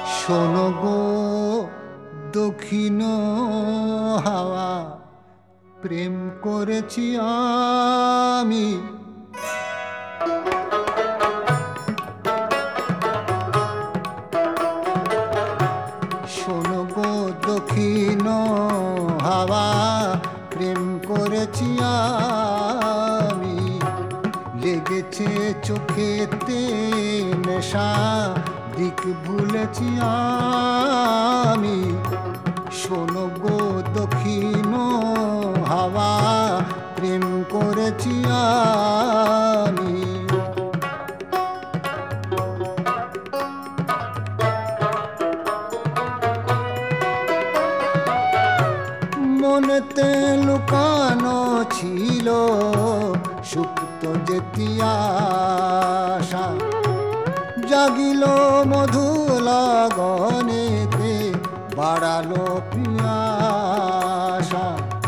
শোনো গো দক্ষিণ হাওয়া, প্রেম করেছি আমি। শোনো গো দক্ষিণ হাওয়া, প্রেম করেছি আমি। লেগেছে চোখেতে নেশা, দিক ভুলেছি আমি। শোনো গো দক্ষিণ হাওয়া, প্রেম করেছি আমি। মনেতে লুকানো ছিল সুপ্ত যেতি আশা, জাগিল মধু লগনেতে, বাড়ালো পিয়াসা।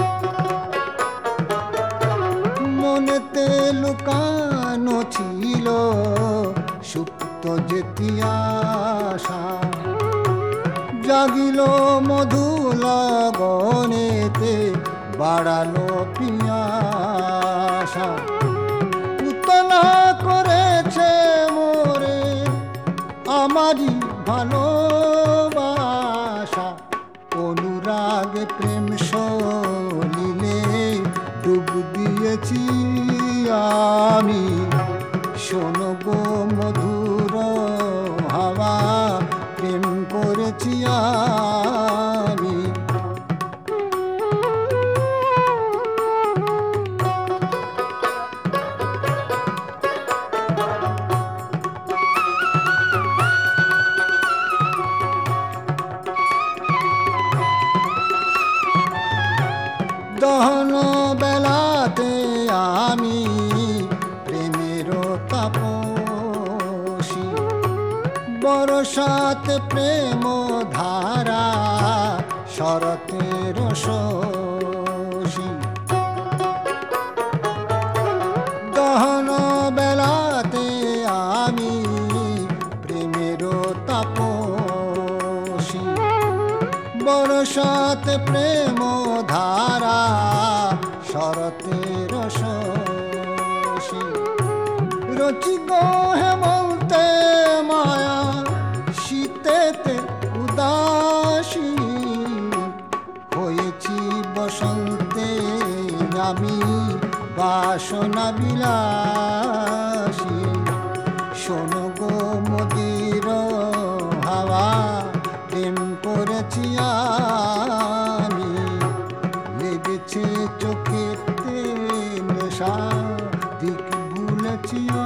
মনেতে লুকানো ছিল সুপ্ত যেতি আশা, জাগিল মধু লগনেতে, বাড়ালো পিয়াসা। উতলা করেছে মোরে আমারই ভালোবাসা, অনুরাগে প্রেম সলিলে ডুব দিয়েছি আমি। শোনো গো মধুর হাওয়া, প্রেম করেছি আমি। দহন বেলাতে আমি প্রেমের তাপসী, বরসাতে প্রেম ধারা, শরতের শশী। দহন বেলাতে আমি প্রেমের তাপসী, বরসাতে প্রেম ধারা, শরতের শশী। রচি গো হেমন্তে মায়া, শীতেতে উদাসী, হয়েছি বসন্তে আমি বাসনা বিলাসী। শোনো গো মদির হাওয়া, প্রেম করেছি আমি। লেগেছে চোখেতে নেশা, দিক ভুলেছি